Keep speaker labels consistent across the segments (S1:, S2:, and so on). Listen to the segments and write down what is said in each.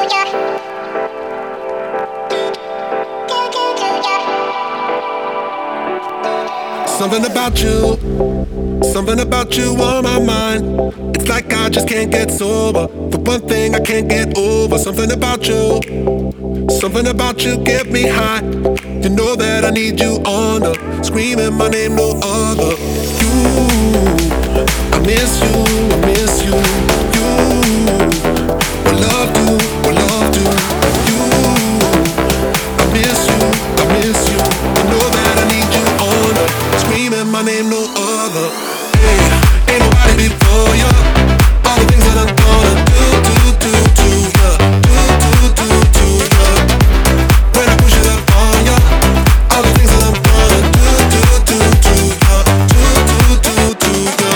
S1: Something about you on my mind. It's like I just can't get sober. The one thing I can't get over. Something about you get me high. You know that I need you on the screaming my name, no other. You, I miss you, I miss you. You, what love do, what love do. You, I miss you, I miss you. You know that I need you on the screaming my name, no other. Hey, ain't nobody before you. All the things that I'm gonna do ya, do ya. When I push it up on ya, all the things that I'm gonna do ya, do ya, do ya.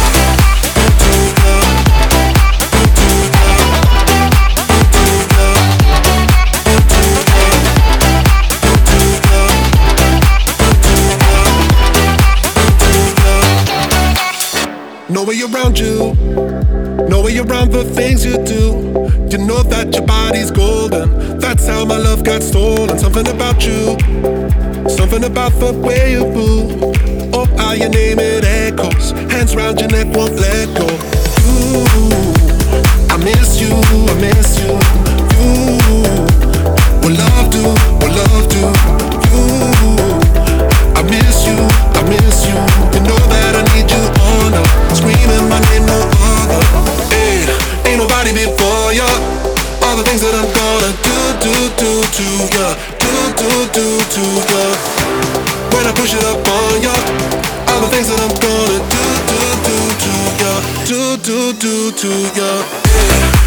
S1: No way around you, no way around the things you do. You know that your body's golden. That's how my love got stolen. Something about you, something about the way you move. Oh, how your name it echoes. Hands round your neck, won't let go. You, I miss you, I miss you. You, what love do, what love do. You, I miss you, I miss you. You know that I need you on the screaming my name, no other. Hey, ain't nobody before ya. All the things that I'm gonna do to ya, do ya. When I push it up on ya, all the things that I'm gonna do to ya, do ya. Yeah.